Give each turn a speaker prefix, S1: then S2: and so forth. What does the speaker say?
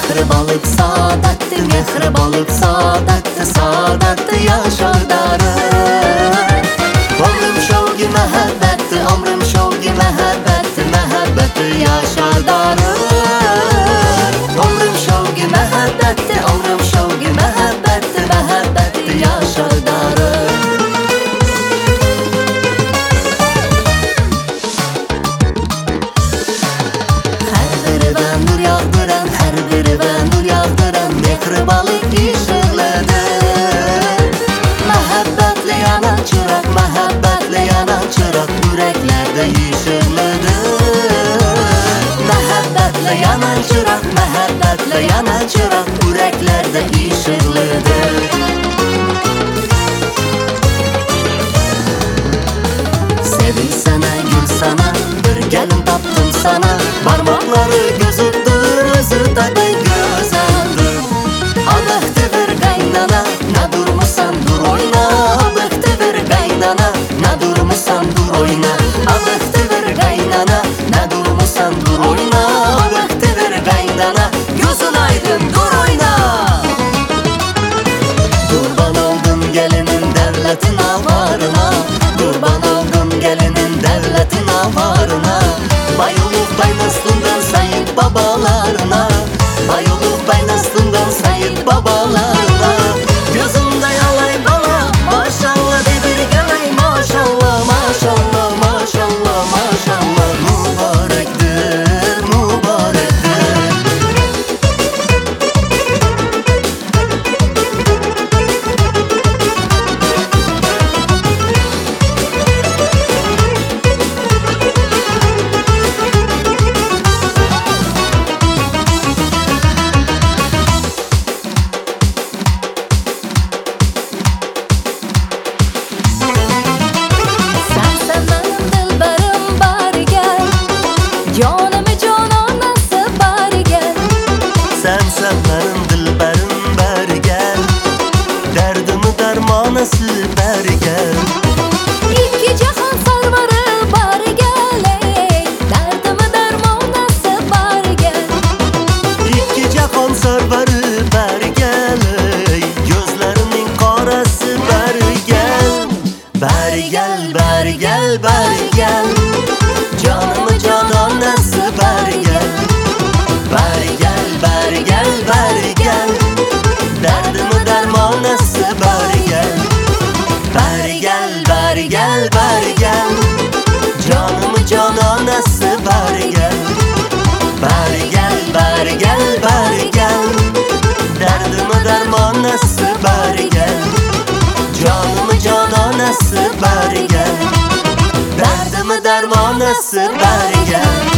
S1: Mehribonlik saodatdi, mehribonlik saodatdi, saodatdi yoshodari. Umrim shovgi muhabbatdi, umrim shovgi muhabbatdi, muhabbati yoshodari. Umrim shovgi muhabbatdi, umrim shovgi muhabbatdi, muhabbati yoshodari. Mehribonlik ishqladi, muhabbatli yanan chiroq, muhabbatli yanan chiroq yuraklarda ishqladi. Muhabbatli yanan chiroq, muhabbatli yanan chiroq yuraklarda ishqladi. Sevil sana, gul sana, bir galim topdim sana. Barmoqlari ko'zimdir, o'zi taday go'zaldir. Abıktı bir qaynana, na durmusan dur oyna. Abıktı bir qaynana, na durmusan dur oyna. Abıktı bir qaynana, na durmusan dur oyna. Abıktı bir qaynana, gözün aydın dur oyna. Kurban oldum gelinin devletin avarına, kurban oldum gelinin devletin avarına. Bayılıp baynasından sayıp babalarına, bayılıp baynasından sayıp babalarına. Gözümde yalay bala, maşallah de bir gelay, maşallah, maşallah, maşallah, maşallah. Mübarektir, mübarektir. Sen benim dilberim beri gel, derdimi dermanası beri gel.
S2: İki cihan sarvarı bari gel, derdimi dermanası bari gel.
S1: İki cihan sarvarı beri gel, gözlerimin karası beri gel. Beri gel, beri gel, beri gel, canımı cananası beri gel. Beri gel, beri gel, beri gel, derdimi dermanası beri gel. Beri gel, beri gel, beri gel, canımı cananası beri gel. Beri gel, beri gel, beri gel, derdimi dermanası beri gel. Canımı cananası beri gel, derdimi dermanası beri gel.